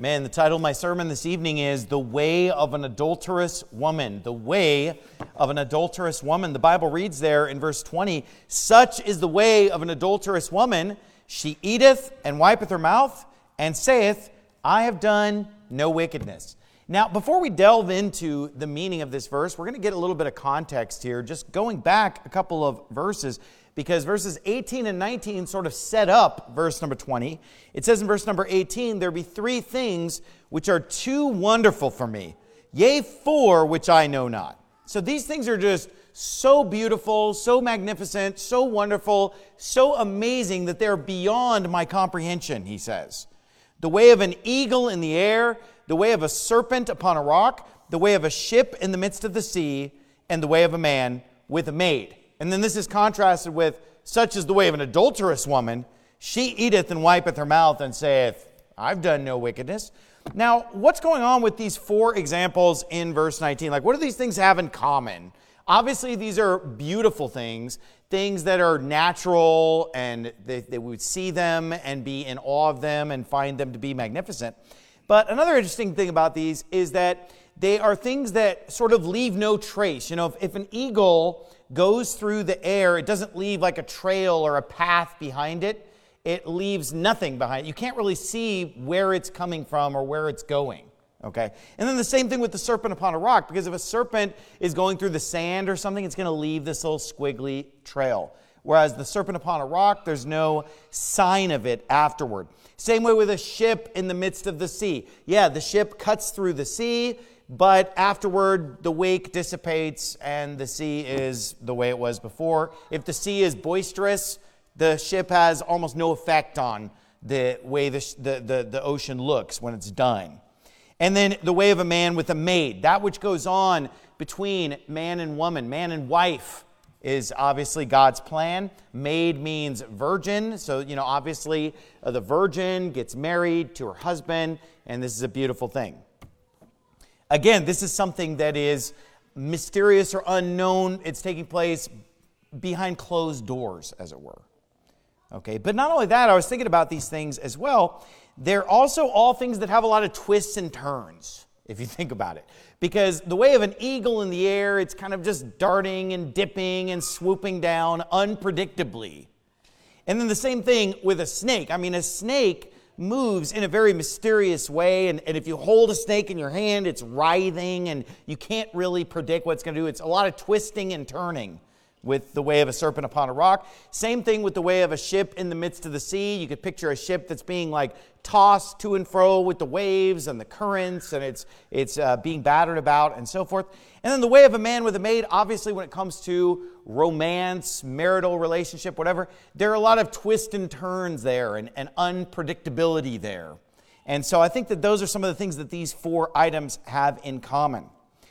Man, the title of my sermon this evening is The Way of an Adulterous Woman. The Way of an Adulterous Woman. The Bible reads there in verse 20, "Such is the way of an adulterous woman. She eateth and wipeth her mouth, and saith, I have done no wickedness." Now, before we delve into the meaning of this verse, we're going to get a little bit of context here, just going back a couple of verses, because verses 18 and 19 sort of set up verse number 20. It says in verse number 18, "There be three things which are too wonderful for me, yea, four which I know not." So these things are just so beautiful, so magnificent, so wonderful, so amazing that they're beyond my comprehension, he says. "The way of an eagle in the air, the way of a serpent upon a rock, the way of a ship in the midst of the sea, and the way of a man with a maid." And then this is contrasted with, "Such is the way of an adulterous woman. She eateth and wipeth her mouth, and saith, I've done no wickedness." Now, what's going on with these four examples in verse 19? Like, what do these things have in common? Obviously, these are beautiful things that are natural, and they would see them and be in awe of them and find them to be magnificent. But another interesting thing about these is that they are things that sort of leave no trace. You know, if an eagle goes through the air, it doesn't leave like a trail or a path behind it. It leaves nothing behind it. You can't really see where it's coming from or where it's going. Okay? And then the same thing with the serpent upon a rock, because if a serpent is going through the sand or something, it's going to leave this little squiggly trail. Whereas the serpent upon a rock, there's no sign of it afterward. Same way with a ship in the midst of the sea. Yeah, the ship cuts through the sea, but afterward the wake dissipates and the sea is the way it was before. If the sea is boisterous, the ship has almost no effect on the way the ocean looks when it's done. And then the way of a man with a maid, that which goes on between man and woman, man and wife, is obviously God's plan. Maid means virgin. So, obviously the virgin gets married to her husband, and this is a beautiful thing. Again, this is something that is mysterious or unknown. It's taking place behind closed doors, as it were. Okay, but not only that, I was thinking about these things as well. They're also all things that have a lot of twists and turns, if you think about it. Because the way of an eagle in the air, it's kind of just darting and dipping and swooping down unpredictably. And then the same thing with a snake. I mean, a snake moves in a very mysterious way, and if you hold a snake in your hand, it's writhing, and you can't really predict what it's going to do. It's a lot of twisting and turning with the way of a serpent upon a rock. Same thing with the way of a ship in the midst of the sea. You could picture a ship that's being like tossed to and fro with the waves and the currents, and it's being battered about and so forth. And then the way of a man with a maid, obviously when it comes to romance, marital relationship, whatever, there are a lot of twists and turns there and unpredictability there. And so I think that those are some of the things that these four items have in common.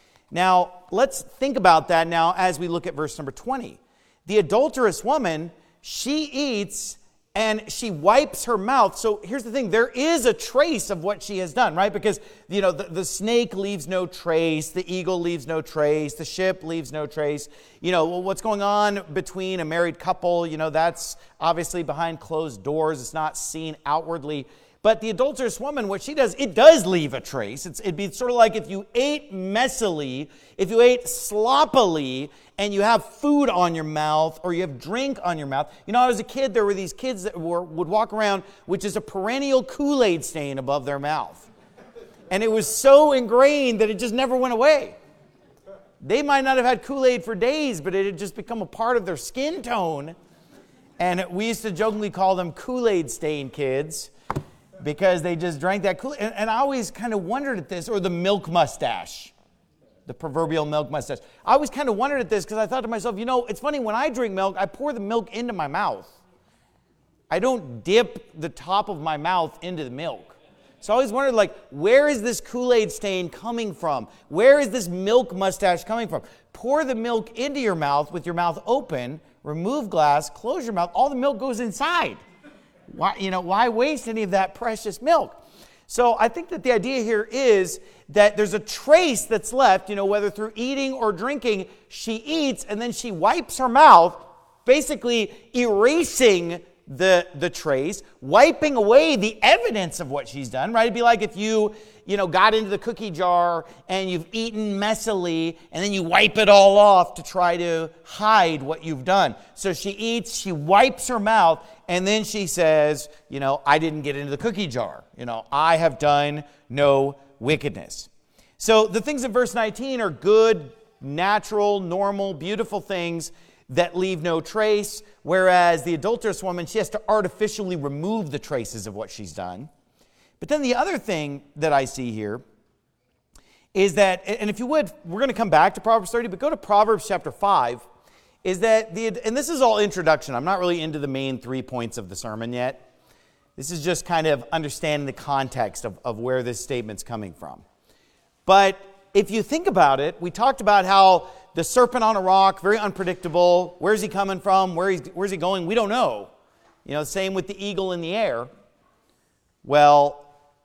Now, let's think about that now as we look at verse number 20. The adulterous woman, she eats and she wipes her mouth. So here's the thing. There is a trace of what she has done, right? Because, the snake leaves no trace. The eagle leaves no trace. The ship leaves no trace. What's going on between a married couple, that's obviously behind closed doors. It's not seen outwardly. But the adulterous woman, what she does, it does leave a trace. It'd be sort of like if you ate messily, if you ate sloppily, and you have food on your mouth or you have drink on your mouth. As a kid, there were these kids that would walk around with just a perennial Kool-Aid stain above their mouth. And it was so ingrained that it just never went away. They might not have had Kool-Aid for days, but it had just become a part of their skin tone. And we used to jokingly call them Kool-Aid stain kids, because they just drank that Kool-Aid. And I always kind of wondered at this, or the milk mustache, the proverbial milk mustache. I always kind of wondered at this because I thought to myself, it's funny, when I drink milk, I pour the milk into my mouth. I don't dip the top of my mouth into the milk. So I always wondered, where is this Kool-Aid stain coming from? Where is this milk mustache coming from? Pour the milk into your mouth with your mouth open, remove glass, close your mouth, all the milk goes inside. Why waste any of that precious milk? So I think that the idea here is that there's a trace that's left, whether through eating or drinking. She eats and then she wipes her mouth, basically erasing the trace, wiping away the evidence of what she's done, right? It'd be like if you got into the cookie jar and you've eaten messily and then you wipe it all off to try to hide what you've done. So she eats, she wipes her mouth, and then she says, I didn't get into the cookie jar. I have done no wickedness. So the things in verse 19 are good, natural, normal, beautiful things that leave no trace, whereas the adulterous woman, she has to artificially remove the traces of what she's done. But then the other thing that I see here is that, and if you would, we're going to come back to Proverbs 30, but go to Proverbs chapter 5, is that, and this is all introduction. I'm not really into the main 3 points of the sermon yet. This is just kind of understanding the context of where this statement's coming from. But if you think about it, we talked about how the serpent on a rock, very unpredictable. Where's he coming from? Where's he going? We don't know. Same with the eagle in the air. Well,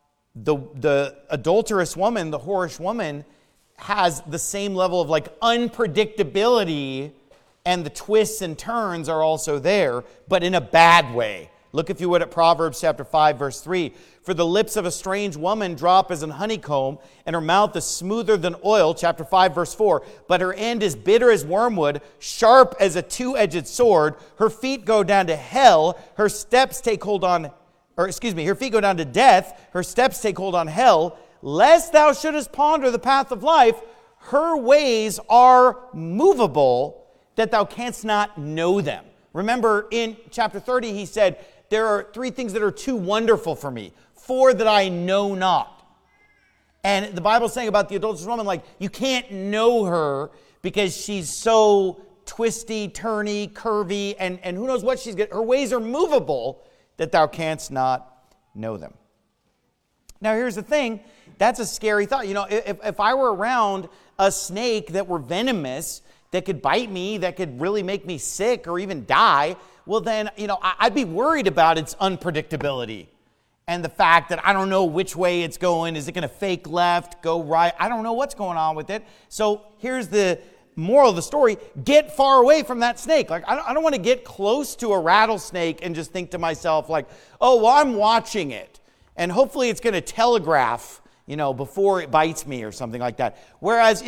the adulterous woman, the whorish woman, has the same level of unpredictability, and the twists and turns are also there, but in a bad way. Look, if you would, at Proverbs chapter 5, verse 3. For the lips of a strange woman drop as an honeycomb, and her mouth is smoother than oil. Chapter 5, verse 4. But her end is bitter as wormwood, sharp as a two-edged sword. Her feet go down to hell. Her steps take hold on, her feet go down to death. Her steps take hold on hell. Lest thou shouldest ponder the path of life, her ways are movable, that thou canst not know them. Remember, in chapter 30, he said, there are 3 things that are too wonderful for me, 4 that I know not. And the Bible's saying about the adulterous woman, you can't know her because she's so twisty, turny, curvy, and who knows what she's got. Her ways are movable, that thou canst not know them. Now, here's the thing. That's a scary thought. If I were around a snake that were venomous, that could bite me, that could really make me sick or even die, well then, I'd be worried about its unpredictability and the fact that I don't know which way it's going. Is it going to fake left, go right? I don't know what's going on with it. So here's the moral of the story. Get far away from that snake. I don't want to get close to a rattlesnake and just think to myself oh, well, I'm watching it, and hopefully it's going to telegraph, before it bites me or something like that. Whereas,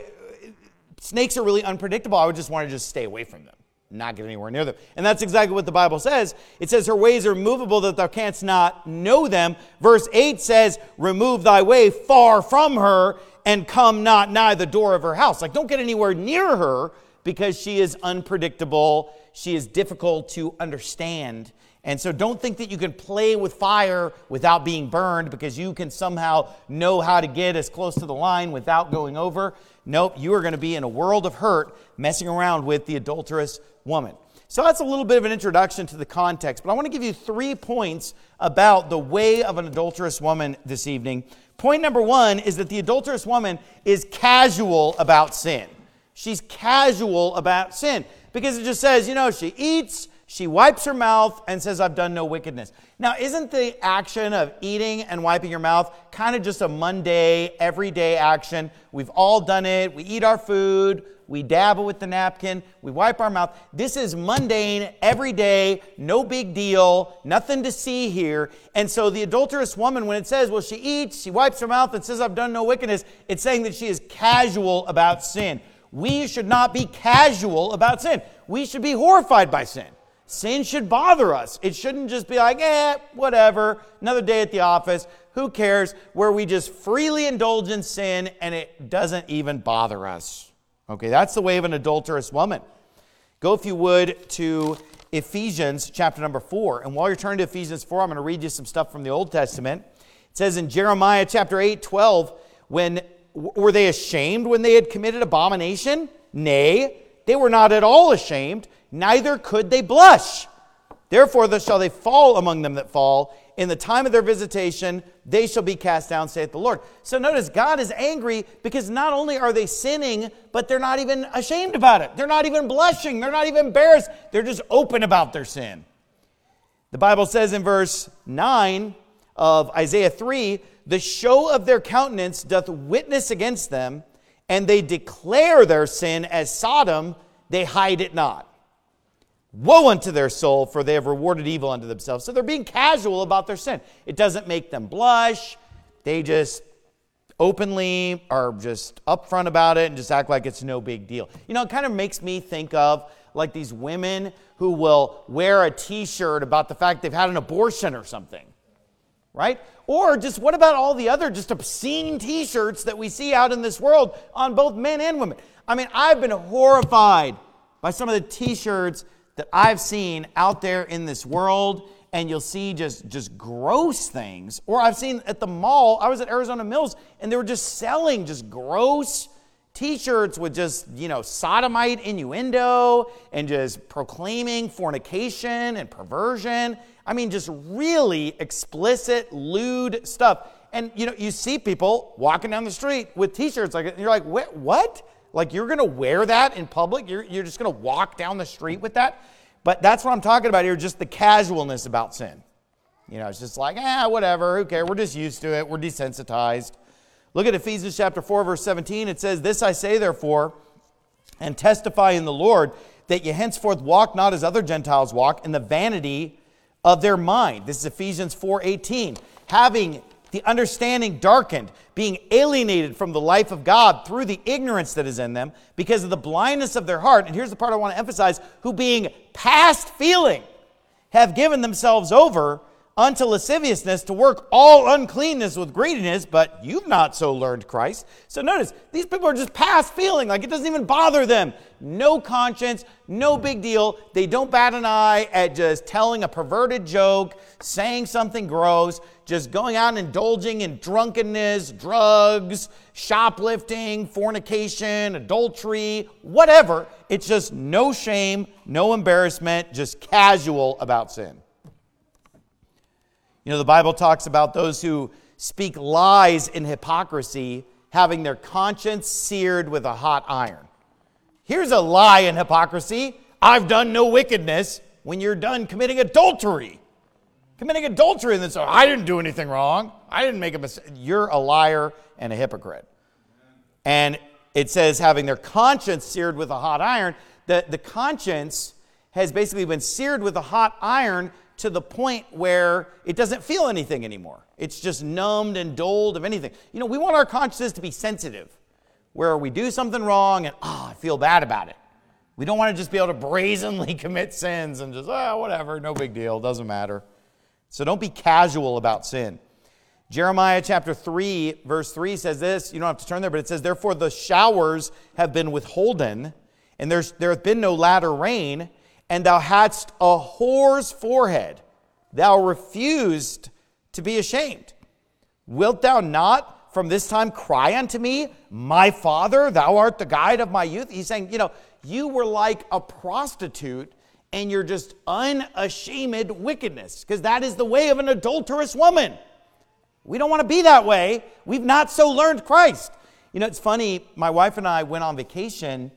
snakes are really unpredictable. I would just want to stay away from them, not get anywhere near them. And that's exactly what the Bible says. It says her ways are movable, that thou canst not know them. Verse 8 says, remove thy way far from her, and come not nigh the door of her house. Don't get anywhere near her, because she is unpredictable. She is difficult to understand. And so don't think that you can play with fire without being burned, because you can somehow know how to get as close to the line without going over. Nope, you are going to be in a world of hurt messing around with the adulterous woman. So that's a little bit of an introduction to the context, but I want to give you 3 points about the way of an adulterous woman this evening. Point number 1 is that the adulterous woman is casual about sin. She's casual about sin because it just says, she eats, she wipes her mouth and says, I've done no wickedness. Now, isn't the action of eating and wiping your mouth kind of just a mundane, everyday action? We've all done it. We eat our food. We dabble with the napkin. We wipe our mouth. This is mundane, everyday, no big deal, nothing to see here. And so the adulterous woman, when it says, well, she eats, she wipes her mouth and says, I've done no wickedness, it's saying that she is casual about sin. We should not be casual about sin. We should be horrified by sin. Sin should bother us. It shouldn't just be whatever, another day at the office, who cares, where we just freely indulge in sin and it doesn't even bother us. Okay, that's the way of an adulterous woman. Go, if you would, to Ephesians chapter number 4. And while you're turning to Ephesians 4, I'm going to read you some stuff from the Old Testament. It says in Jeremiah chapter 8:12, were they ashamed when they had committed abomination? Nay, they were not at all ashamed, neither could they blush. Therefore shall they fall among them that fall. In the time of their visitation, they shall be cast down, saith the Lord. So notice, God is angry because not only are they sinning, but they're not even ashamed about it. They're not even blushing. They're not even embarrassed. They're just open about their sin. The Bible says in verse 9 of Isaiah 3, the show of their countenance doth witness against them, and they declare their sin as Sodom, they hide it not. Woe unto their soul, for they have rewarded evil unto themselves. So they're being casual about their sin. It doesn't make them blush. They just openly are just upfront about it and just act like it's no big deal. You know, it kind of makes me think of like these women who will wear a t-shirt about the fact they've had an abortion or something, right? Or just what about all the other just obscene t-shirts that we see out in this world on both men and women? I mean, I've been horrified by some of the t-shirts that I've seen out there in this world, and you'll see just gross things. Or I've seen at the mall, I was at Arizona Mills, and they were just selling just gross t-shirts with just, sodomite innuendo and just proclaiming fornication and perversion. I mean, just really explicit, lewd stuff. And, you see people walking down the street with t-shirts like it, and you're like, what? Like, you're going to wear that in public? You're just going to walk down the street with that? But that's what I'm talking about here, just the casualness about sin. It's just like, whatever, who cares? We're just used to it. We're desensitized. Look at Ephesians chapter 4, verse 17. It says, "This I say, therefore, and testify in the Lord, that ye henceforth walk not as other Gentiles walk, in the vanity of their mind." This is Ephesians 4:18. "Having the understanding darkened, being alienated from the life of God through the ignorance that is in them, because of the blindness of their heart." And here's the part I want to emphasize: "who being past feeling, have given themselves over unto lasciviousness, to work all uncleanness with greediness, but you've not so learned Christ." So notice, these people are just past feeling, like it doesn't even bother them. No conscience, no big deal. They don't bat an eye at just telling a perverted joke, saying something gross, just going out and indulging in drunkenness, drugs, shoplifting, fornication, adultery, whatever. It's just no shame, no embarrassment, just casual about sin. The Bible talks about those who speak lies in hypocrisy, having their conscience seared with a hot iron. Here's a lie in hypocrisy: "I've done no wickedness," when you're done committing adultery. Committing adultery, and then so, "I didn't do anything wrong. I didn't make a mistake." You're a liar and a hypocrite. And it says having their conscience seared with a hot iron. The conscience has basically been seared with a hot iron to the point where it doesn't feel anything anymore. It's just numbed and dulled of anything. We want our consciences to be sensitive, where we do something wrong and, I feel bad about it. We don't want to just be able to brazenly commit sins and just, whatever, no big deal, doesn't matter. So don't be casual about sin. Jeremiah chapter 3, verse 3 says this. You don't have to turn there, but it says, "Therefore the showers have been withholden, and there hath been no latter rain, and thou hadst a whore's forehead. Thou refused to be ashamed. Wilt thou not from this time cry unto me, my father, thou art the guide of my youth?" He's saying, you were like a prostitute and you're just unashamed wickedness, because that is the way of an adulterous woman. We don't want to be that way. We've not so learned Christ. It's funny, my wife and I went on vacation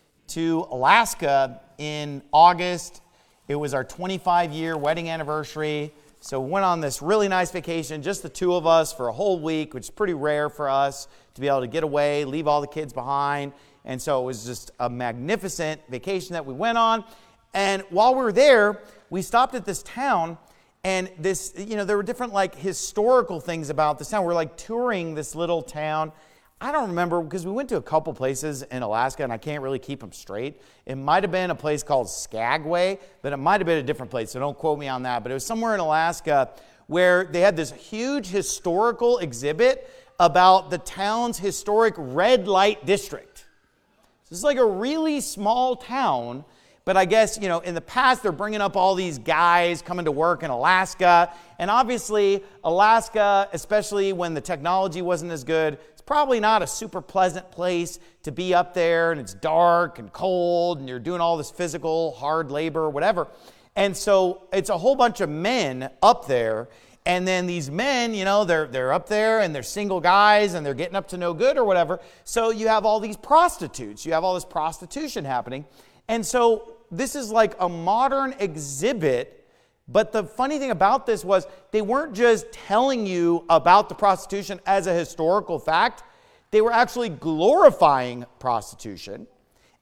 to Alaska in August. It was our 25-year wedding anniversary. So we went on this really nice vacation, just the two of us for a whole week, which is pretty rare for us to be able to get away, leave all the kids behind. And so it was just a magnificent vacation that we went on. And while we were there, we stopped at this town, and this, there were different historical things about this town. We're touring this little town. I don't remember, because we went to a couple places in Alaska, and I can't really keep them straight. It might have been a place called Skagway, but it might have been a different place, so don't quote me on that. But it was somewhere in Alaska where they had this huge historical exhibit about the town's historic red light district. So it's like a really small town, but I guess, in the past, they're bringing up all these guys coming to work in Alaska. And obviously, Alaska, especially when the technology wasn't as good, probably not a super pleasant place to be up there, and it's dark and cold, and you're doing all this physical hard labor, whatever. And so it's a whole bunch of men up there, and then these men, they're up there and they're single guys and they're getting up to no good or whatever. So you have all these prostitutes, you have all this prostitution happening. And so this is like a modern exhibit. But the funny thing about this was they weren't just telling you about the prostitution as a historical fact. They were actually glorifying prostitution.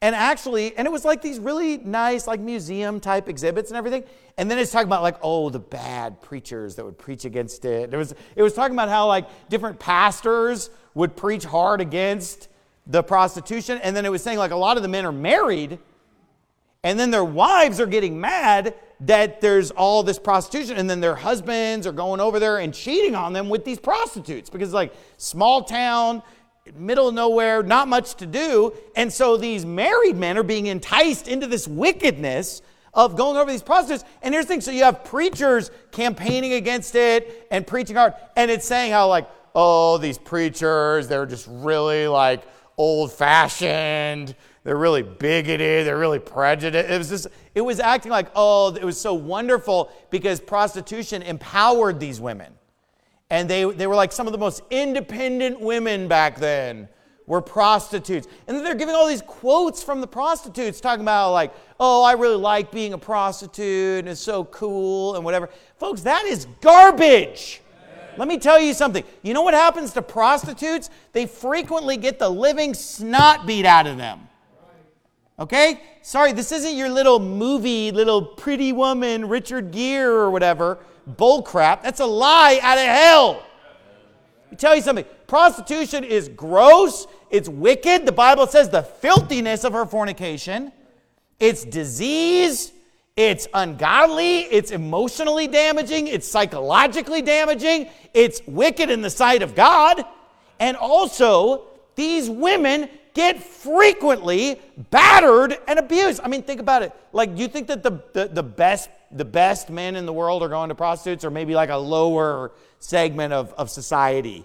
And actually, and it was like these really nice, like museum type exhibits and everything. And then it's talking about like, oh, the bad preachers that would preach against it. It was talking about how like different pastors would preach hard against the prostitution. And then it was saying like a lot of the men are married, and then their wives are getting mad that there's all this prostitution, and then their husbands are going over there and cheating on them with these prostitutes, because like small town, middle of nowhere, not much to do. And so these married men are being enticed into this wickedness of going over these prostitutes. And here's the thing, so you have preachers campaigning against it and preaching hard, and it's saying how like, oh, these preachers, they're just really like old-fashioned, they're really bigoted, they're really prejudiced. It was acting like, oh, it was so wonderful because prostitution empowered these women. And they were like some of the most independent women back then were prostitutes. And then they're giving all these quotes from the prostitutes talking about like, oh, I really like being a prostitute and it's so cool and whatever. Folks, that is garbage. Let me tell you something. You know what happens to prostitutes? They frequently get the living snot beat out of them. Okay? Sorry, this isn't your little movie, little pretty woman, Richard Gere or whatever. Bull crap. That's a lie out of hell. Let me tell you something. Prostitution is gross. It's wicked. The Bible says the filthiness of her fornication. It's disease. It's ungodly. It's emotionally damaging. It's psychologically damaging. It's wicked in the sight of God. And also, these women get frequently battered and abused. I mean, think about it. Like, do you think that the best men in the world are going to prostitutes, or maybe like a lower segment of society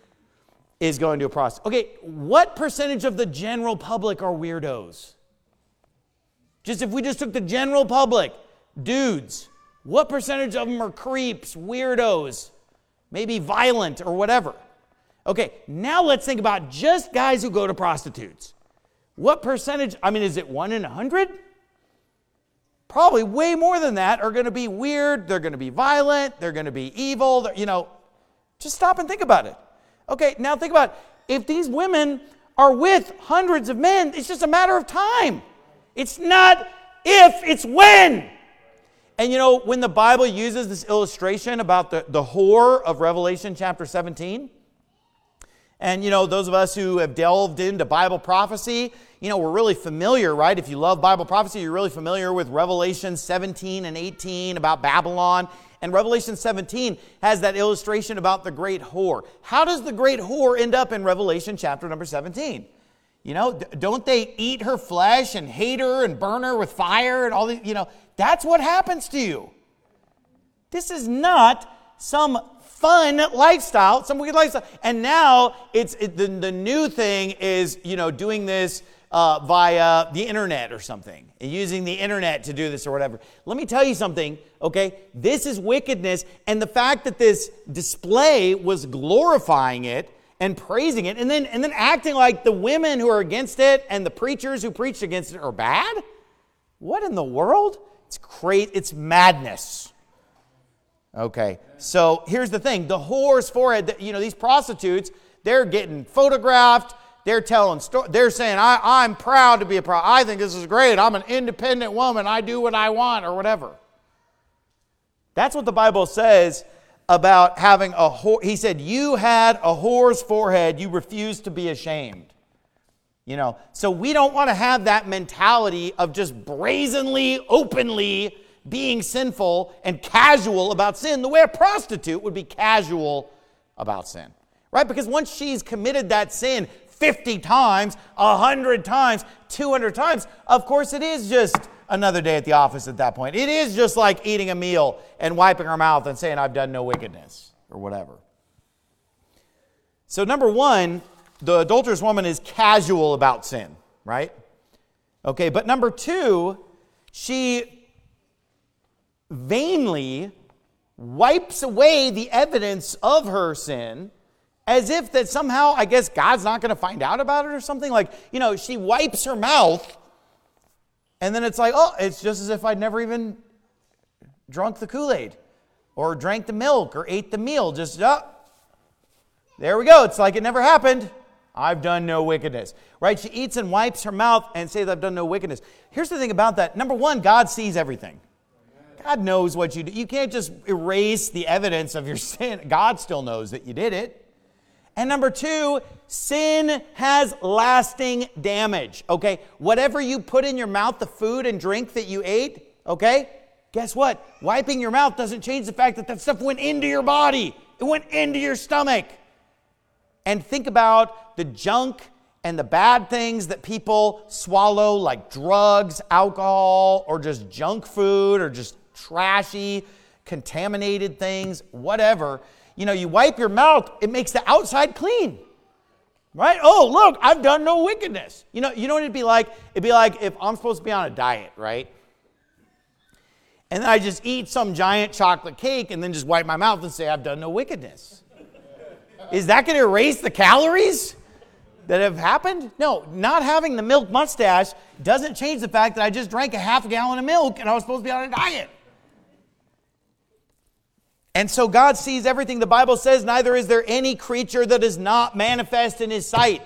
is going to a prostitute? Okay, what percentage of the general public are weirdos? Just if we just took the general public, dudes, what percentage of them are creeps, weirdos, maybe violent or whatever? Okay, now let's think about just guys who go to prostitutes. What percentage, I mean, is it 1 in 100? Probably way more than that are going to be weird, they're going to be violent, they're going to be evil, just stop and think about it. Okay, now think about it. If these women are with hundreds of men, it's just a matter of time. It's not if, it's when. And when the Bible uses this illustration about the whore of Revelation chapter 17, and, those of us who have delved into Bible prophecy, we're really familiar, right? If you love Bible prophecy, you're really familiar with Revelation 17 and 18 about Babylon. And Revelation 17 has that illustration about the great whore. How does the great whore end up in Revelation chapter number 17? Don't they eat her flesh and hate her and burn her with fire and all these, that's what happens to you. This is not some fun lifestyle, some wicked lifestyle. And now the new thing is, doing this via the internet or something, and using the internet to do this or whatever. Let me tell you something, okay? This is wickedness, and the fact that this display was glorifying it and praising it, and then acting like the women who are against it and the preachers who preached against it are bad? What in the world? It's crazy. It's madness. Okay, so here's the thing. The whore's forehead, these prostitutes, they're getting photographed. They're telling stories. They're saying, I'm proud to be a prostitute. I think this is great. I'm an independent woman. I do what I want or whatever. That's what the Bible says about having a whore. He said, you had a whore's forehead. You refused to be ashamed. So we don't want to have that mentality of just brazenly, openly being sinful and casual about sin, the way a prostitute would be casual about sin, right? Because once she's committed that sin 50 times, 100 times, 200 times, of course it is just another day at the office at that point. It is just like eating a meal and wiping her mouth and saying, I've done no wickedness or whatever. So number one, the adulterous woman is casual about sin, right? Okay, but number two, she vainly wipes away the evidence of her sin as if that somehow, I guess, God's not going to find out about it or something. Like, she wipes her mouth, and then it's like, oh, it's just as if I'd never even drunk the Kool-Aid or drank the milk or ate the meal. Just, there we go. It's like it never happened. I've done no wickedness. Right? She eats and wipes her mouth and says, I've done no wickedness. Here's the thing about that. Number one, God sees everything. God knows what you do. You can't just erase the evidence of your sin. God still knows that you did it. And number two, sin has lasting damage, okay? Whatever you put in your mouth, the food and drink that you ate, okay? Guess what? Wiping your mouth doesn't change the fact that stuff went into your body. It went into your stomach. And think about the junk and the bad things that people swallow, like drugs, alcohol, or just junk food, or just trashy, contaminated things, whatever. You know, you wipe your mouth, it makes the outside clean. Right? Oh, look, I've done no wickedness. You know what it'd be like? It'd be like if I'm supposed to be on a diet, right? And then I just eat some giant chocolate cake and then just wipe my mouth and say, I've done no wickedness. Is that going to erase the calories that have happened? No, not having the milk mustache doesn't change the fact that I just drank a half gallon of milk and I was supposed to be on a diet. And so God sees everything. The Bible says, neither is there any creature that is not manifest in his sight.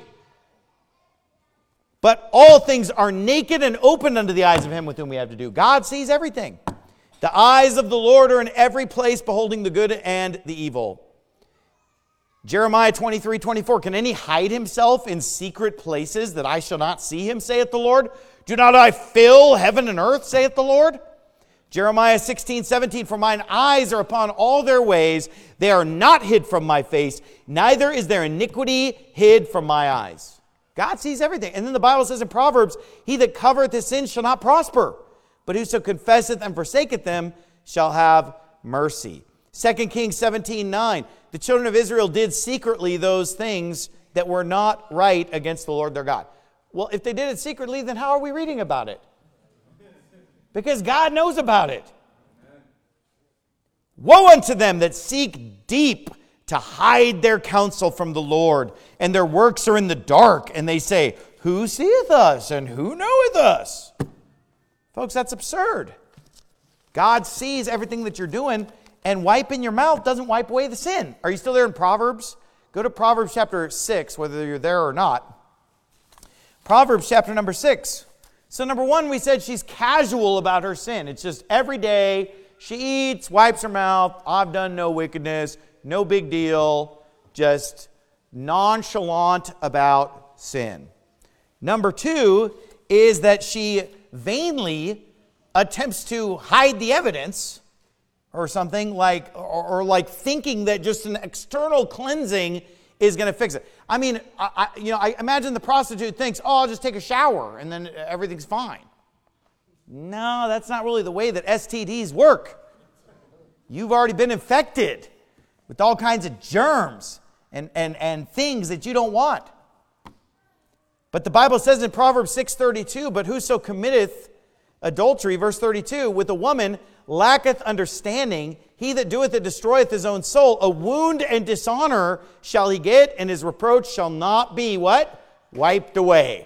But all things are naked and open unto the eyes of him with whom we have to do. God sees everything. The eyes of the Lord are in every place, beholding the good and the evil. Jeremiah 23:24, can any hide himself in secret places that I shall not see him, saith the Lord? Do not I fill heaven and earth, saith the Lord? Jeremiah 16:17, for mine eyes are upon all their ways. They are not hid from my face, neither is their iniquity hid from my eyes. God sees everything. And then the Bible says in Proverbs, he that covereth his sins shall not prosper, but whoso confesseth and forsaketh them shall have mercy. 2 Kings 17:9, the children of Israel did secretly those things that were not right against the Lord their God. Well, if they did it secretly, then how are we reading about it? Because God knows about it. Woe unto them that seek deep to hide their counsel from the Lord, and their works are in the dark, and they say, who seeth us, and who knoweth us? Folks, that's absurd. God sees everything that you're doing, and wiping your mouth doesn't wipe away the sin. Are you still there in Proverbs? Go to Proverbs chapter 6, whether you're there or not. Proverbs chapter number 6. So number one, we said she's casual about her sin. It's just every day she eats, wipes her mouth. I've done no wickedness. No big deal. Just nonchalant about sin. Number two is that she vainly attempts to hide the evidence or something like, or like thinking that just an external cleansing is going to fix it. I mean, I imagine the prostitute thinks, oh, I'll just take a shower and then everything's fine. No, that's not really the way that STDs work. You've already been infected with all kinds of germs and things that you don't want. But the Bible says in Proverbs 6:32, but whoso committeth adultery, verse 32, with a woman lacketh understanding. He that doeth it destroyeth his own soul. A wound and dishonor shall he get, and his reproach shall not be what? Wiped away.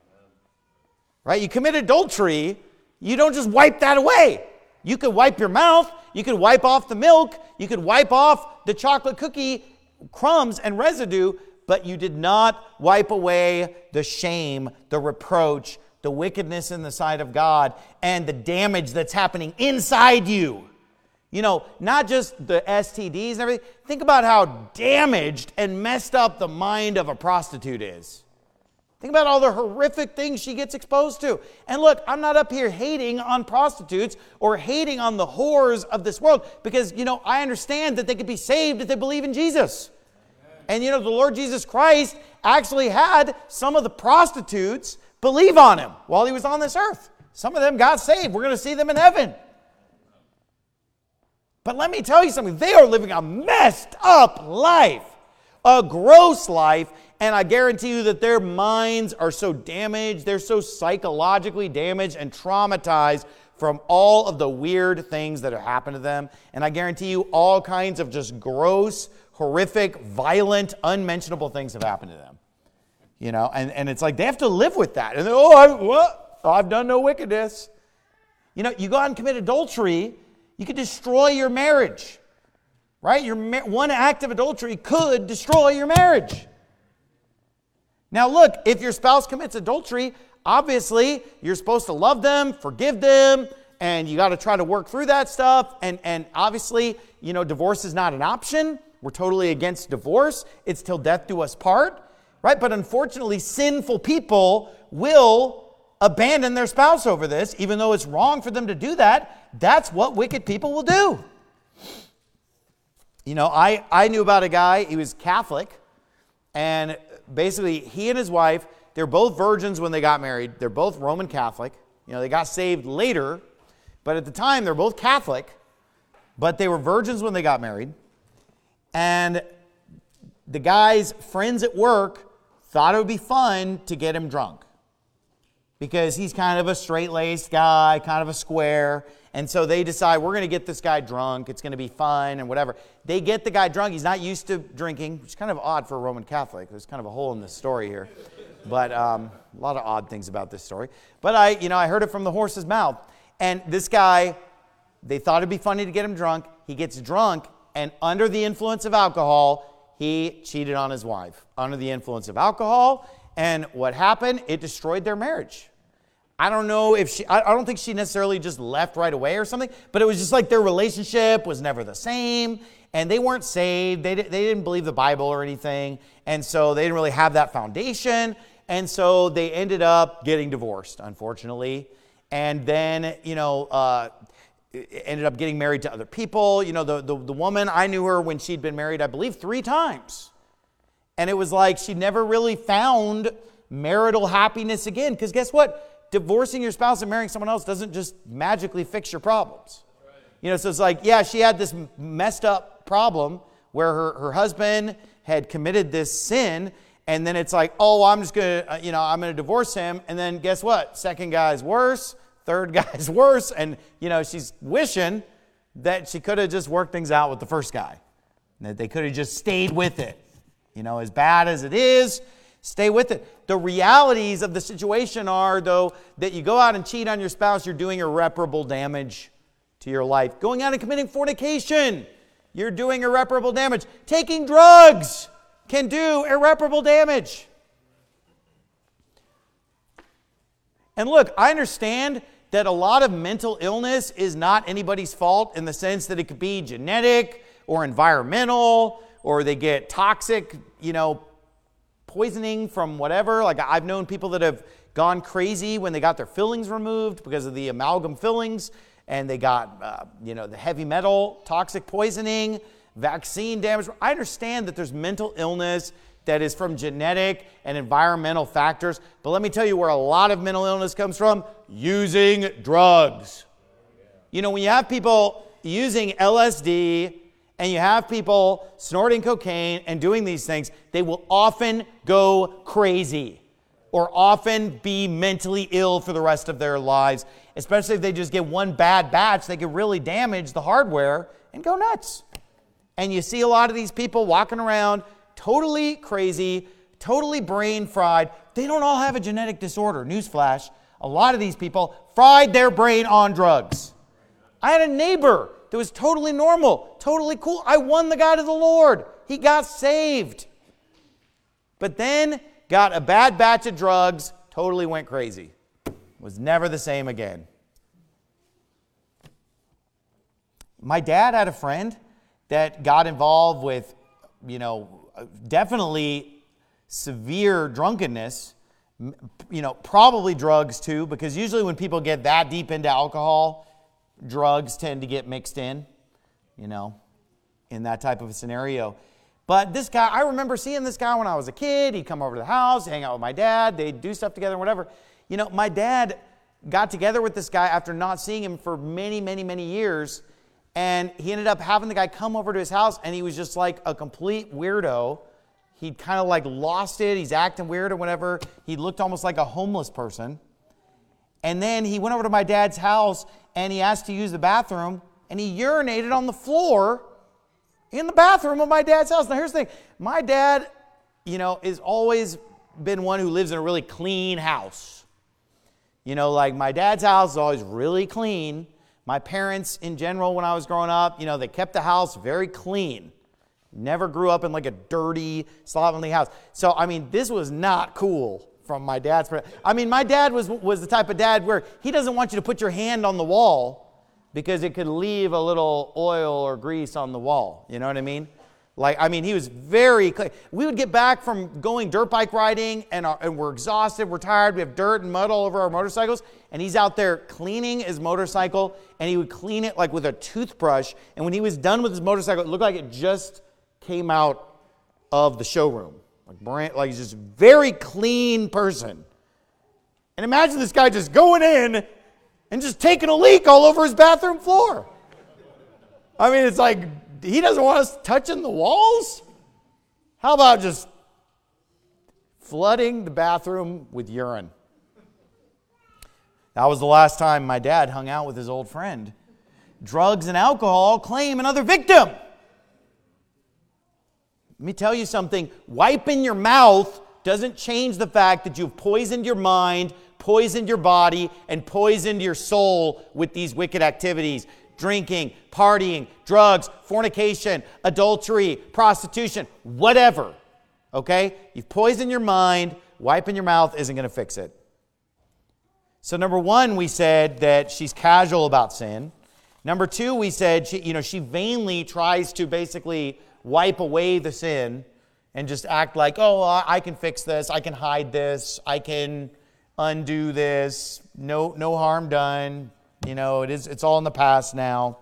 Right? You commit adultery, you don't just wipe that away. You could wipe your mouth, you could wipe off the milk, you could wipe off the chocolate cookie crumbs and residue, but you did not wipe away the shame, the reproach, the wickedness in the sight of God, and the damage that's happening inside you. You know, not just the STDs and everything. Think about how damaged and messed up the mind of a prostitute is. Think about all the horrific things she gets exposed to. And look, I'm not up here hating on prostitutes or hating on the whores of this world because, I understand that they could be saved if they believe in Jesus. And, the Lord Jesus Christ actually had some of the prostitutes believe on him while he was on this earth. Some of them got saved. We're going to see them in heaven. But let me tell you something. They are living a messed up life, a gross life, and I guarantee you that their minds are so damaged, they're so psychologically damaged and traumatized from all of the weird things that have happened to them. And I guarantee you all kinds of just gross, horrific, violent, unmentionable things have happened to them. And it's like they have to live with that. And I've done no wickedness. You go out and commit adultery, you could destroy your marriage, right? One act of adultery could destroy your marriage. Now look, if your spouse commits adultery, obviously you're supposed to love them, forgive them, and you got to try to work through that stuff. And obviously, divorce is not an option. We're totally against divorce. It's till death do us part, right? But unfortunately, sinful people will abandon their spouse over this, even though it's wrong for them to do that. That's what wicked people will do. I knew about a guy, he was Catholic, and basically he and his wife, they're both virgins when they got married. They're both Roman Catholic. They got saved later, but at the time they're both Catholic, but they were virgins when they got married. And the guy's friends at work thought it would be fun to get him drunk because he's kind of a straight-laced guy, kind of a square. And so they decide, we're going to get this guy drunk. It's going to be fun and whatever. They get the guy drunk. He's not used to drinking, which is kind of odd for a Roman Catholic. There's kind of a hole in this story here. But a lot of odd things about this story. But I heard it from the horse's mouth. And this guy, they thought it'd be funny to get him drunk. He gets drunk, and under the influence of alcohol, he cheated on his wife. Under the influence of alcohol. And what happened? It destroyed their marriage. I don't know if I don't think she necessarily just left right away or something, but it was just like their relationship was never the same, and they weren't saved. They didn't believe the Bible or anything, and so they didn't really have that foundation, and so they ended up getting divorced, unfortunately, and then, ended up getting married to other people. The woman, I knew her when she'd been married, I believe, 3 times, and it was like she never really found marital happiness again, because guess what? Divorcing your spouse and marrying someone else doesn't just magically fix your problems. Right. So it's like, yeah, she had this messed up problem where her husband had committed this sin, and then it's like, oh, I'm just going to, I'm going to divorce him, and then guess what? Second guy's worse, third guy's worse, and, she's wishing that she could have just worked things out with the first guy, and that they could have just stayed with it. As bad as it is, stay with it. The realities of the situation are, though, that you go out and cheat on your spouse, you're doing irreparable damage to your life. Going out and committing fornication, you're doing irreparable damage. Taking drugs can do irreparable damage. And look, I understand that a lot of mental illness is not anybody's fault in the sense that it could be genetic or environmental, or they get toxic, poisoning from whatever. Like I've known people that have gone crazy when they got their fillings removed because of the amalgam fillings, and they got, the heavy metal toxic poisoning, vaccine damage. I understand that there's mental illness that is from genetic and environmental factors, but let me tell you where a lot of mental illness comes from: using drugs. When you have people using LSD, and you have people snorting cocaine and doing these things, they will often go crazy or often be mentally ill for the rest of their lives, especially if they just get one bad batch. They can really damage the hardware and go nuts. And you see a lot of these people walking around totally crazy, totally brain fried. They don't all have a genetic disorder. Newsflash, a lot of these people fried their brain on drugs. I had a neighbor that was totally normal, totally cool. I won the guy to the Lord. He got saved. But then got a bad batch of drugs, totally went crazy. Was never the same again. My dad had a friend that got involved with, definitely severe drunkenness, probably drugs too, because usually when people get that deep into alcohol, drugs tend to get mixed in that type of a scenario. But this guy, I remember seeing this guy when I was a kid. He'd come over to the house, hang out with my dad. They'd do stuff together and whatever. My dad got together with this guy after not seeing him for many, many, many years. And he ended up having the guy come over to his house, and he was just like a complete weirdo. He'd kind of like lost it. He's acting weird or whatever. He looked almost like a homeless person. And then he went over to my dad's house, and he asked to use the bathroom, and he urinated on the floor in the bathroom of my dad's house. Now, here's the thing. My dad, is always been one who lives in a really clean house. Like my dad's house is always really clean. My parents, in general, when I was growing up, they kept the house very clean. Never grew up in like a dirty, slovenly house. So, I mean, this was not cool from my dad's perspective. I mean, my dad was the type of dad where he doesn't want you to put your hand on the wall because it could leave a little oil or grease on the wall. You know what I mean? Like, I mean, he was very clean. We would get back from going dirt bike riding, and we're exhausted, we're tired, we have dirt and mud all over our motorcycles, and he's out there cleaning his motorcycle, and he would clean it like with a toothbrush, and when he was done with his motorcycle, it looked like it just came out of the showroom. Like he's just a very clean person. And imagine this guy just going in and just taking a leak all over his bathroom floor. I mean, it's like, he doesn't want us touching the walls? How about just flooding the bathroom with urine? That was the last time my dad hung out with his old friend. Drugs and alcohol claim another victim. Let me tell you something. Wiping your mouth doesn't change the fact that you've poisoned your mind, poisoned your body, and poisoned your soul with these wicked activities. Drinking, partying, drugs, fornication, adultery, prostitution, whatever. Okay? You've poisoned your mind. Wiping your mouth isn't going to fix it. So number one, we said that she's casual about sin. Number two, we said she vainly tries to basically wipe away the sin and just act like, oh, I can fix this, I can hide this, I can undo this, no harm done. It's all in the past now.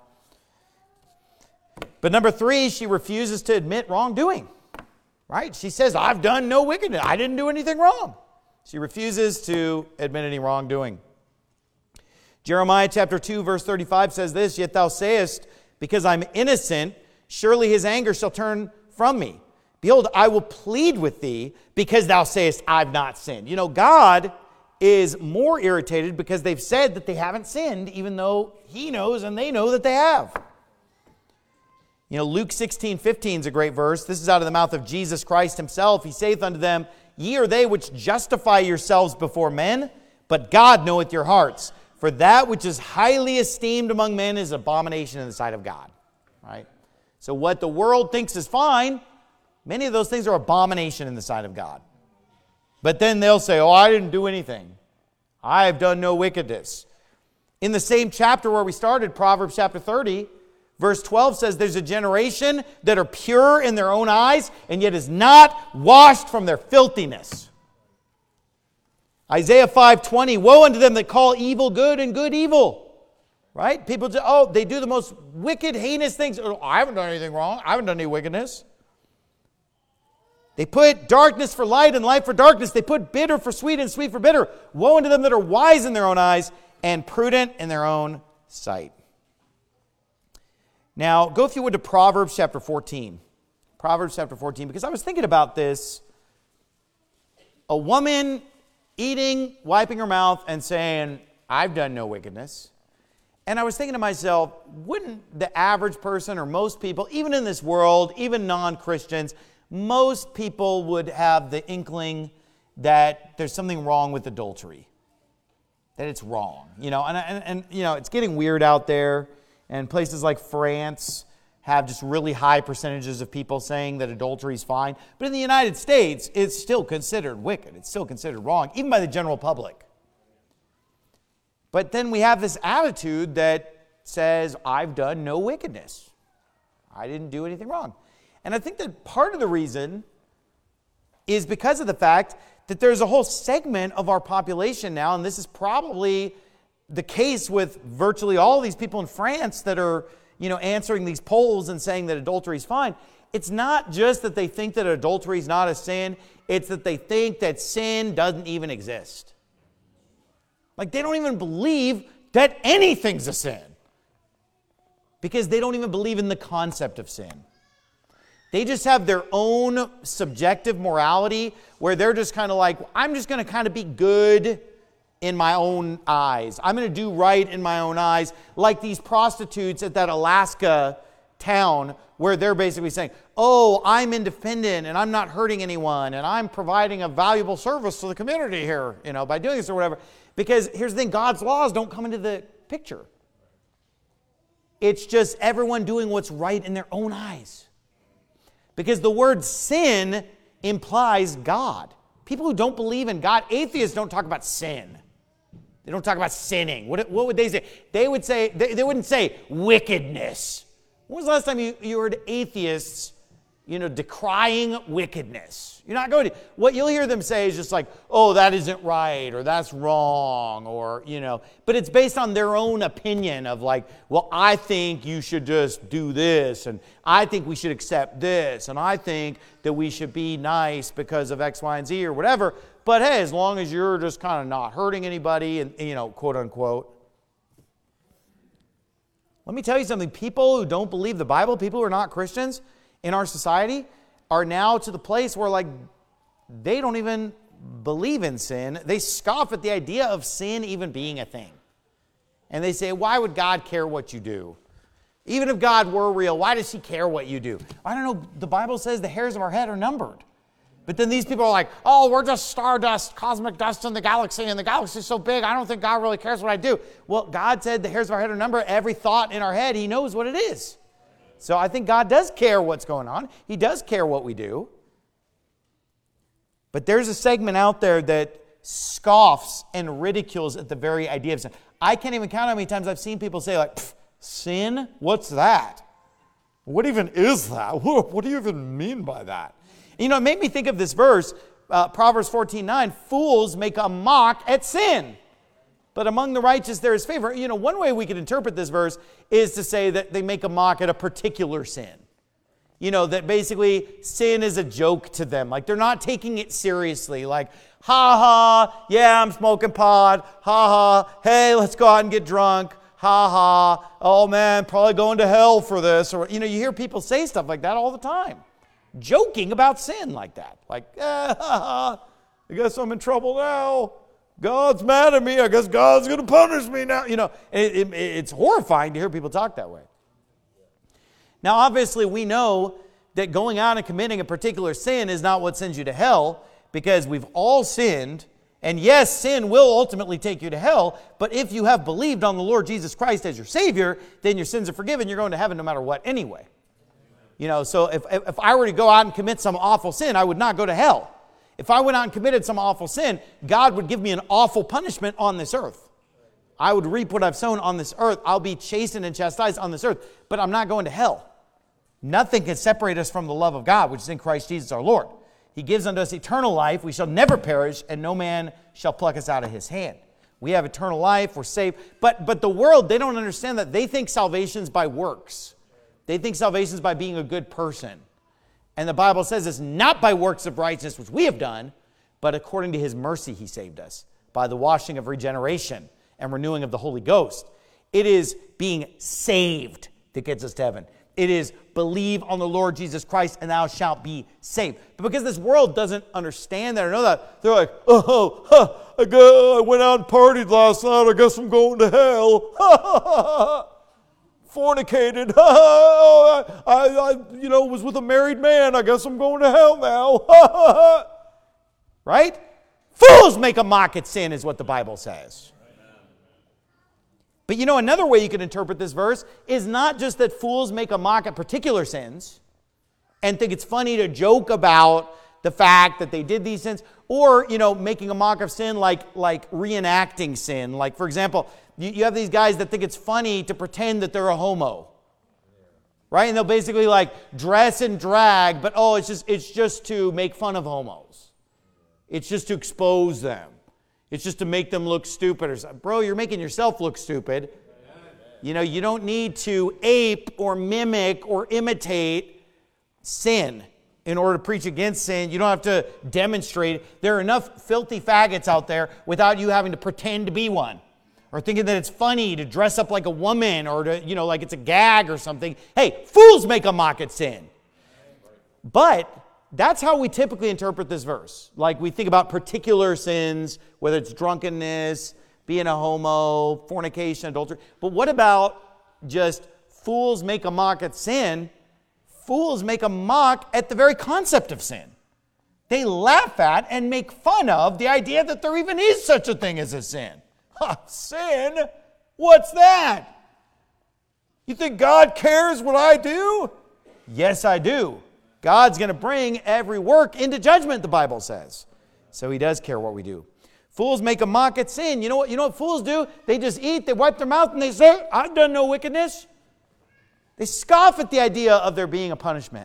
But number three, she refuses to admit wrongdoing. Right? She says, I've done no wickedness. I didn't do anything wrong. She refuses to admit any wrongdoing. Jeremiah chapter 2, verse 35 says this, yet thou sayest, because I'm innocent, surely his anger shall turn from me. Behold, I will plead with thee, because thou sayest, I've not sinned. God is more irritated because they've said that they haven't sinned, even though he knows and they know that they have. Luke 16:15 is a great verse. This is out of the mouth of Jesus Christ himself. He saith unto them, ye are they which justify yourselves before men, but God knoweth your hearts. For that which is highly esteemed among men is abomination in the sight of God. Right? So what the world thinks is fine, many of those things are abomination in the sight of God. But then they'll say, oh, I didn't do anything. I have done no wickedness. In the same chapter where we started, Proverbs chapter 30, verse 12 says, there's a generation that are pure in their own eyes, and yet is not washed from their filthiness. Isaiah 5:20, woe unto them that call evil good and good evil. Right? People just, they do the most wicked, heinous things. Oh, I haven't done anything wrong. I haven't done any wickedness. They put darkness for light and light for darkness. They put bitter for sweet and sweet for bitter. Woe unto them that are wise in their own eyes and prudent in their own sight. Now, go if you would to Proverbs chapter 14. Proverbs chapter 14, because I was thinking about this. A woman eating, wiping her mouth, and saying, I've done no wickedness. And I was thinking to myself, wouldn't the average person or most people, even in this world, even non-Christians, most people would have the inkling that there's something wrong with adultery. That it's wrong. And it's getting weird out there. And places like France have just really high percentages of people saying that adultery is fine. But in the United States, it's still considered wicked. It's still considered wrong, even by the general public. But then we have this attitude that says, I've done no wickedness. I didn't do anything wrong. And I think that part of the reason is because of the fact that there's a whole segment of our population now, and this is probably the case with virtually all these people in France that are, answering these polls and saying that adultery is fine. It's not just that they think that adultery is not a sin, it's that they think that sin doesn't even exist. Like they don't even believe that anything's a sin. Because they don't even believe in the concept of sin. They just have their own subjective morality where they're just kind of like, I'm just going to kind of be good in my own eyes. I'm going to do right in my own eyes. Like these prostitutes at that Alaska town where they're basically saying, oh, I'm independent and I'm not hurting anyone and I'm providing a valuable service to the community here, by doing this or whatever. Because here's the thing, God's laws don't come into the picture. It's just everyone doing what's right in their own eyes. Because the word sin implies God. People who don't believe in God, atheists don't talk about sin. They don't talk about sinning. What would they say? They would say, they wouldn't say wickedness. When was the last time you heard atheists, decrying wickedness? You're not going to. What you'll hear them say is just like, oh, that isn't right, or that's wrong, or, But it's based on their own opinion of like, well, I think you should just do this, and I think we should accept this, and I think that we should be nice because of X, Y, and Z, or whatever. But hey, as long as you're just kind of not hurting anybody, and quote unquote. Let me tell you something. People who don't believe the Bible, people who are not Christians in our society, are now to the place where like they don't even believe in sin. They scoff at the idea of sin even being a thing. And they say, why would God care what you do? Even if God were real, why does he care what you do? I don't know. The Bible says the hairs of our head are numbered. But then these people are like, oh, we're just stardust, cosmic dust in the galaxy, and the galaxy's so big, I don't think God really cares what I do. Well, God said the hairs of our head are numbered. Every thought in our head, he knows what it is. So I think God does care what's going on. He does care what we do. But there's a segment out there that scoffs and ridicules at the very idea of sin. I can't even count how many times I've seen people say like, sin? What's that? What even is that? What do you even mean by that? It made me think of this verse, Proverbs 14:9, fools make a mock at sin, but among the righteous there is favor. One way we could interpret this verse is to say that they make a mock at a particular sin. That basically sin is a joke to them. Like they're not taking it seriously. Like, ha ha, yeah, I'm smoking pot. Ha ha, hey, let's go out and get drunk. Ha ha, oh man, probably going to hell for this. Or, you hear people say stuff like that all the time. Joking about sin like that. Like, I guess I'm in trouble now. God's mad at me. I guess God's going to punish me now. It's horrifying to hear people talk that way. Now, obviously, we know that going out and committing a particular sin is not what sends you to hell, because we've all sinned. And yes, sin will ultimately take you to hell. But if you have believed on the Lord Jesus Christ as your Savior, then your sins are forgiven. You're going to heaven no matter what anyway. So if I were to go out and commit some awful sin, I would not go to hell. If I went out and committed some awful sin, God would give me an awful punishment on this earth. I would reap what I've sown on this earth. I'll be chastened and chastised on this earth, but I'm not going to hell. Nothing can separate us from the love of God, which is in Christ Jesus our Lord. He gives unto us eternal life. We shall never perish, and no man shall pluck us out of his hand. We have eternal life. We're saved. But the world, they don't understand that. They think salvation's by works. They think salvation is by being a good person. And the Bible says it's not by works of righteousness which we have done, but according to his mercy he saved us, by the washing of regeneration and renewing of the Holy Ghost. It is being saved that gets us to heaven. It is believe on the Lord Jesus Christ and thou shalt be saved. But because this world doesn't understand that or know that, they're like, I went out and partied last night, I guess I'm going to hell. Fornicated. I was with a married man. I guess I'm going to hell now. Right? Fools make a mock at sin is what the Bible says. But another way you can interpret this verse is not just that fools make a mock at particular sins and think it's funny to joke about the fact that they did these sins, or, making a mock of sin like reenacting sin. Like, for example, you have these guys that think it's funny to pretend that they're a homo. Right? And they'll basically dress and drag, but it's just to make fun of homos. It's just to expose them. It's just to make them look stupid. Or something. Bro, you're making yourself look stupid. You don't need to ape or mimic or imitate sin in order to preach against sin. You don't have to demonstrate. There are enough filthy faggots out there without you having to pretend to be one. Or thinking that it's funny to dress up like a woman or to, like it's a gag or something. Hey, fools make a mock at sin. But that's how we typically interpret this verse. Like we think about particular sins, whether it's drunkenness, being a homo, fornication, adultery. But what about just fools make a mock at sin? Fools make a mock at the very concept of sin. They laugh at and make fun of the idea that there even is such a thing as a sin. Sin? What's that? You think God cares what I do? Yes, I do. God's going to bring every work into judgment, the Bible says. So he does care what we do. Fools make a mock at sin. You know what fools do? They just eat, they wipe their mouth, and they say, I've done no wickedness. They scoff at the idea of there being a punishment.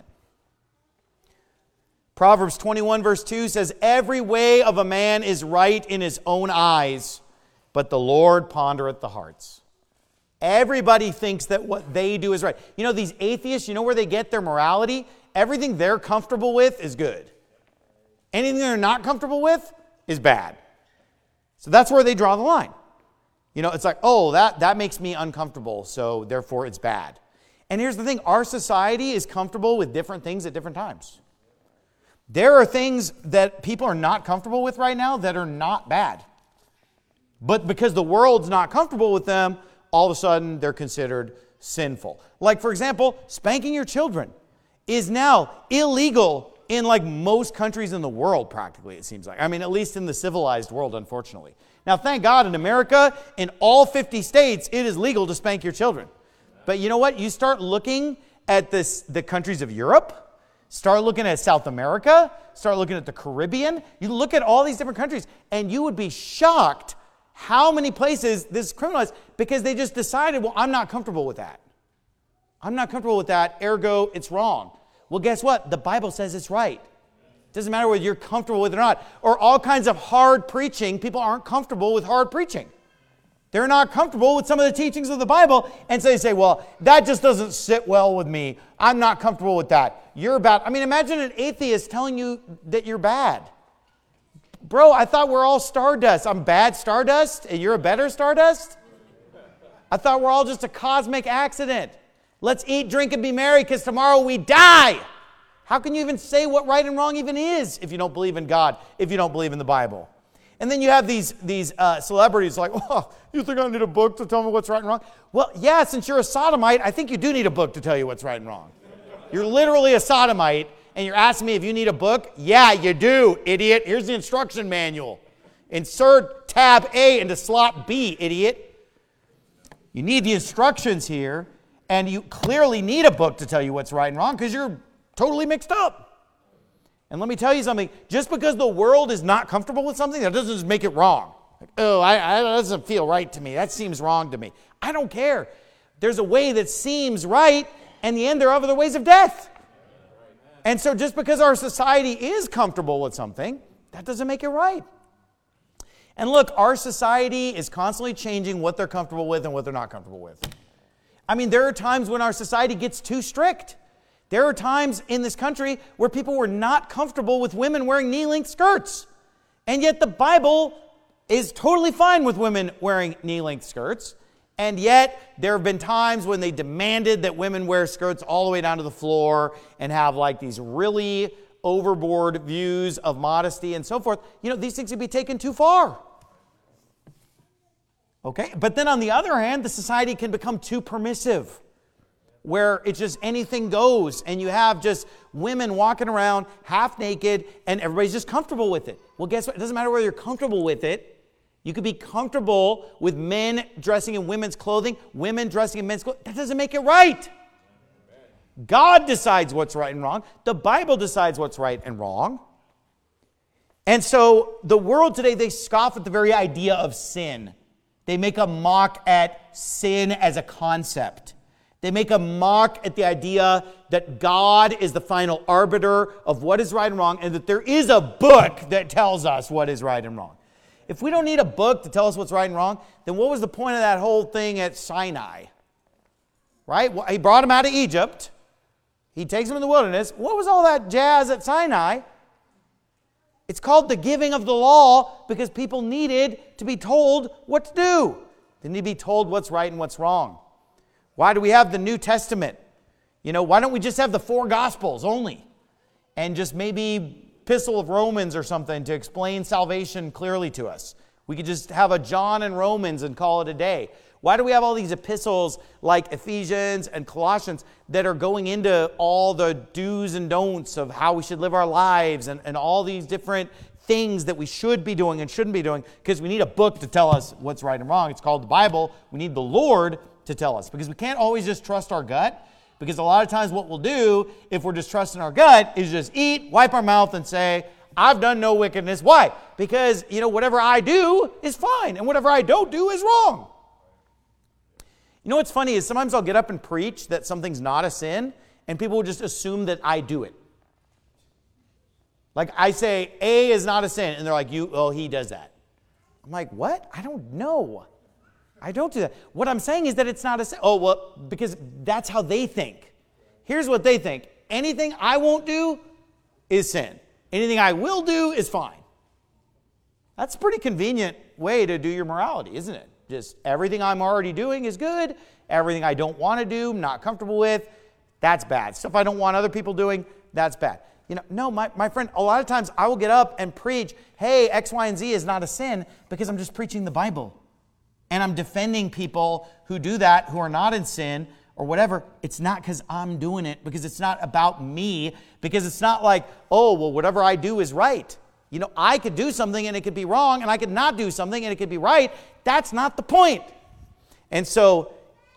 Proverbs 21 verse 2 says, every way of a man is right in his own eyes, but the Lord pondereth the hearts. Everybody thinks that what they do is right. You know, these atheists, you know where they get their morality? Everything they're comfortable with is good. Anything they're not comfortable with is bad. So that's where they draw the line. You know, it's like, oh, that makes me uncomfortable, so therefore it's bad. And here's the thing, our society is comfortable with different things at different times. There are things that people are not comfortable with right now that are not bad. But because the world's not comfortable with them, all of a sudden they're considered sinful. Like, for example, spanking your children is now illegal in like most countries in the world, practically, it seems like. I mean, at least in the civilized world, unfortunately. Now, thank God, in America, in all 50 states, it is legal to spank your children. But you know what? You start looking at the countries of Europe, start looking at South America, start looking at the Caribbean. You look at all these different countries, and you would be shocked how many places this is criminalized because they just decided, well, I'm not comfortable with that. I'm not comfortable with that, ergo, it's wrong. Well, guess what? The Bible says it's right. It doesn't matter whether you're comfortable with it or not. Or all kinds of hard preaching. People aren't comfortable with hard preaching. They're not comfortable with some of the teachings of the Bible, and so they say, well, that just doesn't sit well with me. I'm not comfortable with that. You're bad. I mean, imagine an atheist telling you that you're bad. Bro, I thought we're all stardust. I'm bad stardust, and you're a better stardust? I thought we're all just a cosmic accident. Let's eat, drink, and be merry, because tomorrow we die. How can you even say what right and wrong even is if you don't believe in God, if you don't believe in the Bible? And then you have these celebrities like, oh, you think I need a book to tell me what's right and wrong? Well, yeah, since you're a sodomite, I think you do need a book to tell you what's right and wrong. You're literally a sodomite, and you're asking me if you need a book? Yeah, you do, idiot. Here's the instruction manual. Insert tab A into slot B, idiot. You need the instructions here, and you clearly need a book to tell you what's right and wrong because you're totally mixed up. And let me tell you something, just because the world is not comfortable with something, that doesn't just make it wrong. Like, oh, that doesn't feel right to me. That seems wrong to me. I don't care. There's a way that seems right, and the end thereof are the ways of death. And so just because our society is comfortable with something, that doesn't make it right. And look, our society is constantly changing what they're comfortable with and what they're not comfortable with. I mean, there are times when our society gets too strict. There are times in this country where people were not comfortable with women wearing knee-length skirts. And yet the Bible is totally fine with women wearing knee-length skirts. And yet there have been times when they demanded that women wear skirts all the way down to the floor and have like these really overboard views of modesty and so forth. You know, these things can be taken too far. Okay? But then on the other hand, the society can become too permissive, where it's just anything goes, and you have just women walking around half naked, and everybody's just comfortable with it. Well, guess what? It doesn't matter whether you're comfortable with it. You could be comfortable with men dressing in women's clothing, women dressing in men's clothing. That doesn't make it right. God decides what's right and wrong. The Bible decides what's right and wrong. And so the world today, they scoff at the very idea of sin. They make a mock at sin as a concept. They make a mock at the idea that God is the final arbiter of what is right and wrong, and that there is a book that tells us what is right and wrong. If we don't need a book to tell us what's right and wrong, then what was the point of that whole thing at Sinai? Right? Well, he brought him out of Egypt. He takes him in the wilderness. What was all that jazz at Sinai? It's called the giving of the law because people needed to be told what to do. They need to be told what's right and what's wrong. Why do we have the New Testament? You know, why don't we just have the 4 Gospels only? And just maybe Epistle of Romans or something to explain salvation clearly to us. We could just have a John and Romans and call it a day. Why do we have all these epistles like Ephesians and Colossians that are going into all the do's and don'ts of how we should live our lives and all these different things that we should be doing and shouldn't be doing? Because we need a book to tell us what's right and wrong. It's called the Bible. We need the Lord to tell us, because we can't always just trust our gut. Because a lot of times what we'll do, if we're just trusting our gut, is just eat, wipe our mouth, and say, I've done no wickedness. Why? Because, whatever I do is fine, and whatever I don't do is wrong. You know what's funny is sometimes I'll get up and preach that something's not a sin, and people will just assume that I do it. Like I say, A is not a sin, and they're like, he does that. I'm like, what? I don't know. I don't do that. What I'm saying is that it's not a sin. Oh, well, because that's how they think. Here's what they think. Anything I won't do is sin. Anything I will do is fine. That's a pretty convenient way to do your morality, isn't it? Just everything I'm already doing is good. Everything I don't want to do, not comfortable with, that's bad. Stuff I don't want other people doing, that's bad. No, my friend, a lot of times I will get up and preach, hey, X, Y, and Z is not a sin because I'm just preaching the Bible. And I'm defending people who do that, who are not in sin or whatever. It's not because I'm doing it, because it's not about me, because it's not like, whatever I do is right. I could do something and it could be wrong, and I could not do something and it could be right. That's not the point. And so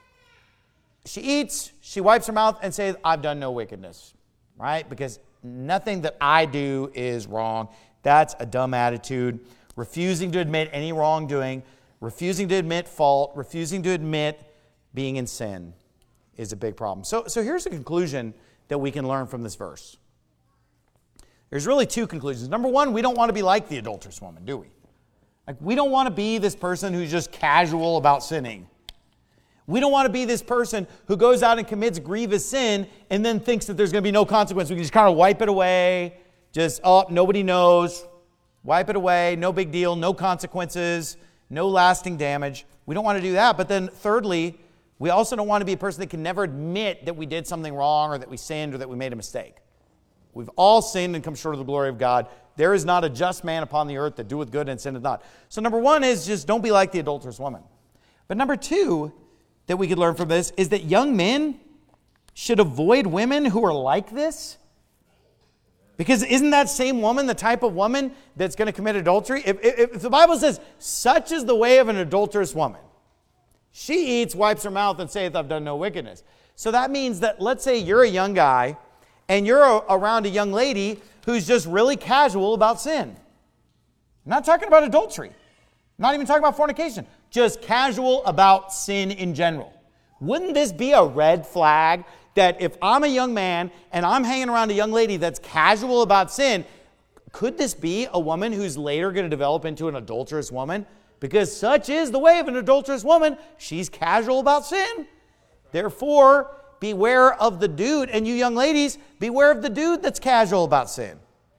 she eats, she wipes her mouth and says, I've done no wickedness, right? Because nothing that I do is wrong. That's a dumb attitude. Refusing to admit any wrongdoing, refusing to admit fault, refusing to admit being in sin is a big problem. So here's a conclusion that we can learn from this verse. There's really two conclusions. Number one, we don't want to be like the adulterous woman, do we? We don't want to be this person who's just casual about sinning. We don't want to be this person who goes out and commits grievous sin and then thinks that there's going to be no consequence. We can just kind of wipe it away. Just, nobody knows. Wipe it away. No big deal. No consequences. No lasting damage. We don't want to do that. But then thirdly, we also don't want to be a person that can never admit that we did something wrong or that we sinned or that we made a mistake. We've all sinned and come short of the glory of God. There is not a just man upon the earth that doeth good and sinneth not. So number one is just don't be like the adulterous woman. But number two that we could learn from this is that young men should avoid women who are like this. Because isn't that same woman the type of woman that's going to commit adultery? If the Bible says, such is the way of an adulterous woman. She eats, wipes her mouth, and saith, I've done no wickedness. So that means that, let's say you're a young guy, and you're around a young lady who's just really casual about sin. I'm not talking about adultery. I'm not even talking about fornication. Just casual about sin in general. Wouldn't this be a red flag that if I'm a young man and I'm hanging around a young lady that's casual about sin, could this be a woman who's later going to develop into an adulterous woman? Because such is the way of an adulterous woman. She's casual about sin. Therefore, beware of the dude. And you young ladies, beware of the dude that's casual about sin.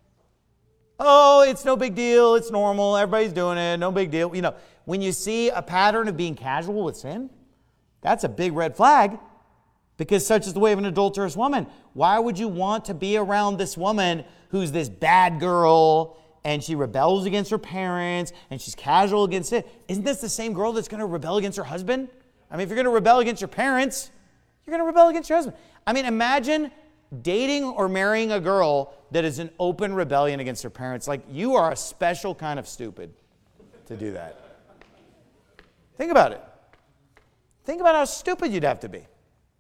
Oh, it's no big deal. It's normal. Everybody's doing it. No big deal. When you see a pattern of being casual with sin, that's a big red flag. Because such is the way of an adulterous woman. Why would you want to be around this woman who's this bad girl and she rebels against her parents and she's casual against it? Isn't this the same girl that's going to rebel against her husband? I mean, if you're going to rebel against your parents, you're going to rebel against your husband. I mean, imagine dating or marrying a girl that is in open rebellion against her parents. Like, you are a special kind of stupid to do that. Think about it. Think about how stupid you'd have to be.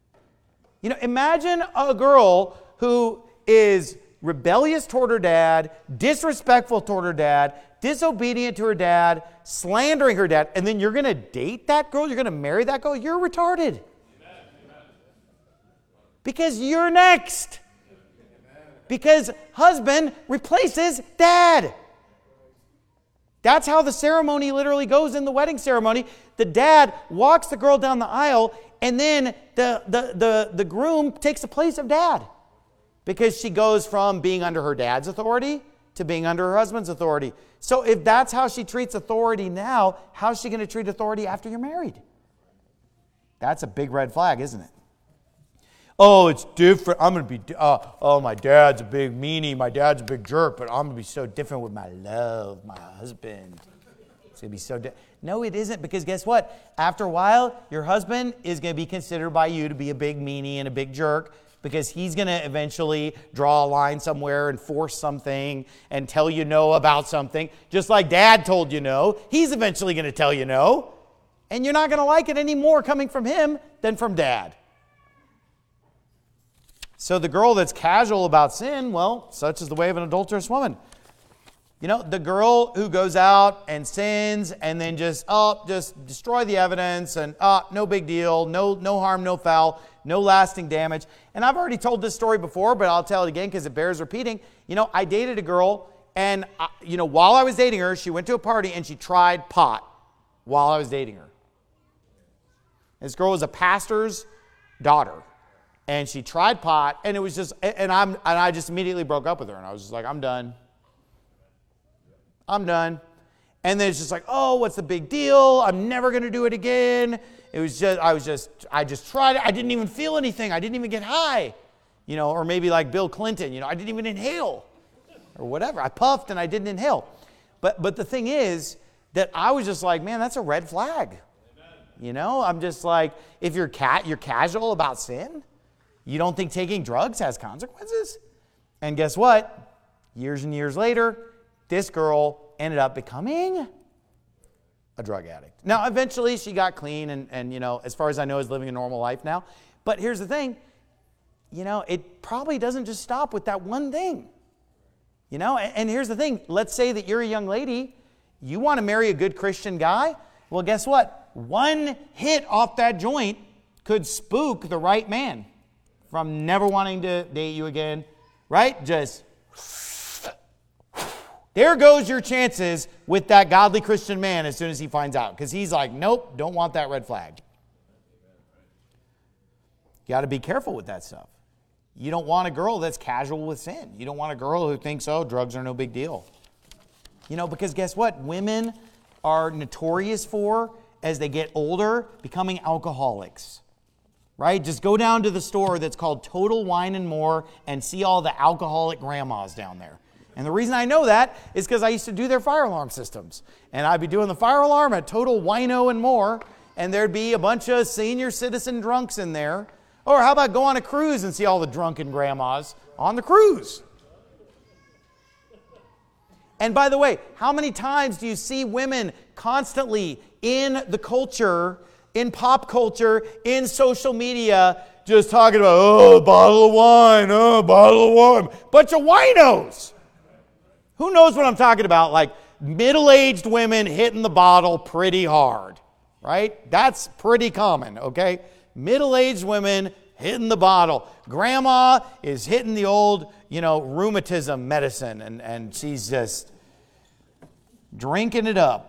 Imagine a girl who is rebellious toward her dad, disrespectful toward her dad, disobedient to her dad, slandering her dad, and then you're going to date that girl? You're going to marry that girl? You're retarded. Because you're next. Because husband replaces dad. That's how the ceremony literally goes in the wedding ceremony. The dad walks the girl down the aisle, and then the groom takes the place of dad. Because she goes from being under her dad's authority to being under her husband's authority. So if that's how she treats authority now, how's she going to treat authority after you're married? That's a big red flag, isn't it? Oh, it's different. I'm going to be, my dad's a big meanie. My dad's a big jerk, but I'm going to be so different with my love, my husband. It's going to be so different. No, it isn't, because guess what? After a while, your husband is going to be considered by you to be a big meanie and a big jerk, because he's going to eventually draw a line somewhere and force something and tell you no about something. Just like dad told you no, he's eventually going to tell you no. And you're not going to like it any more coming from him than from dad. So the girl that's casual about sin, well, such is the way of an adulterous woman. You know, the girl who goes out and sins and then just destroy the evidence and, no big deal, no harm, no foul, no lasting damage. And I've already told this story before, but I'll tell it again because it bears repeating. You know, I dated a girl and, while I was dating her, she went to a party and she tried pot while I was dating her. This girl was a pastor's daughter. And she tried pot, and it was just, and I just immediately broke up with her, and I was just like, I'm done. And then it's just like, oh, what's the big deal? I'm never going to do it again. I just tried it. I didn't even feel anything. I didn't even get high, or maybe like Bill Clinton, I didn't even inhale or whatever. I puffed and I didn't inhale. But the thing is that I was just like, man, that's a red flag. I'm just like, if you're casual about sin, you don't think taking drugs has consequences? And guess what? Years and years later, this girl ended up becoming a drug addict. Now, eventually she got clean and as far as I know, is living a normal life now. But here's the thing, it probably doesn't just stop with that one thing. And here's the thing, let's say that you're a young lady, you want to marry a good Christian guy. Well, guess what? One hit off that joint could spook the right man from never wanting to date you again, right? Just, there goes your chances with that godly Christian man as soon as he finds out. Because he's like, nope, don't want that red flag. You got to be careful with that stuff. You don't want a girl that's casual with sin. You don't want a girl who thinks, oh, drugs are no big deal. Because guess what? Women are notorious for, as they get older, becoming alcoholics. Right? Just go down to the store that's called Total Wine and More and see all the alcoholic grandmas down there. And the reason I know that is because I used to do their fire alarm systems. And I'd be doing the fire alarm at Total Wino and More, and there'd be a bunch of senior citizen drunks in there. Or how about go on a cruise and see all the drunken grandmas on the cruise? And by the way, how many times do you see women constantly in the culture, in pop culture, in social media, just talking about, oh, a bottle of wine. Bunch of winos. Who knows what I'm talking about? Like middle-aged women hitting the bottle pretty hard, right? That's pretty common, okay? Middle-aged women hitting the bottle. Grandma is hitting the old, rheumatism medicine, and she's just drinking it up.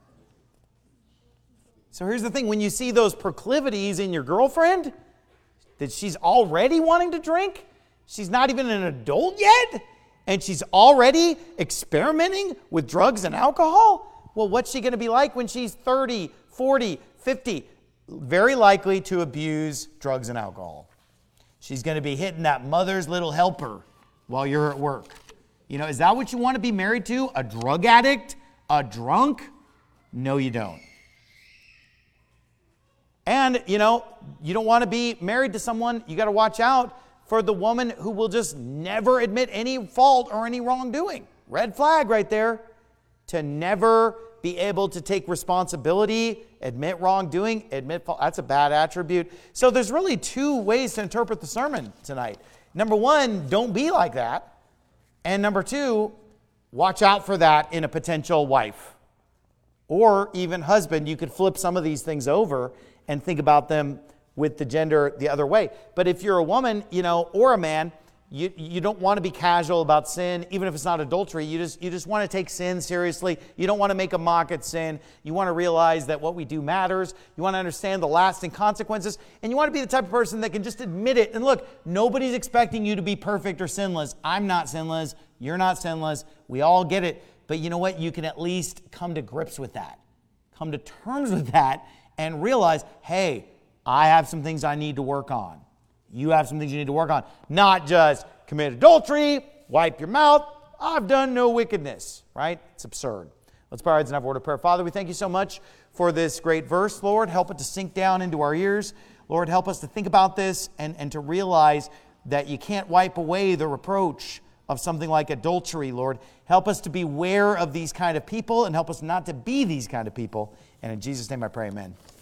So here's the thing, when you see those proclivities in your girlfriend, that she's already wanting to drink, she's not even an adult yet, and she's already experimenting with drugs and alcohol, well, what's she going to be like when she's 30, 40, 50? Very likely to abuse drugs and alcohol. She's going to be hitting that mother's little helper while you're at work. Is that what you want to be married to? A drug addict? A drunk? No, you don't. And, you don't want to be married to someone, you got to watch out for the woman who will just never admit any fault or any wrongdoing. Red flag right there. To never be able to take responsibility, admit wrongdoing, admit fault. That's a bad attribute. So there's really two ways to interpret the sermon tonight. Number one, don't be like that. And number two, watch out for that in a potential wife. Or even husband. You could flip some of these things over and think about them with the gender the other way. But if you're a woman, or a man, you don't want to be casual about sin, even if it's not adultery. You just want to take sin seriously. You don't want to make a mock at sin. You want to realize that what we do matters. You want to understand the lasting consequences. And you want to be the type of person that can just admit it. And look, nobody's expecting you to be perfect or sinless. I'm not sinless. You're not sinless. We all get it. But you know what? You can at least come to grips with that. Come to terms with that and realize, hey, I have some things I need to work on. You have some things you need to work on. Not just commit adultery, wipe your mouth, I've done no wickedness, right? It's absurd. Let's bow our heads and have a word of prayer. Father, we thank you so much for this great verse. Lord, help it to sink down into our ears. Lord, help us to think about this and to realize that you can't wipe away the reproach of something like adultery, Lord. Help us to be aware of these kind of people and help us not to be these kind of people. And in Jesus' name I pray, amen.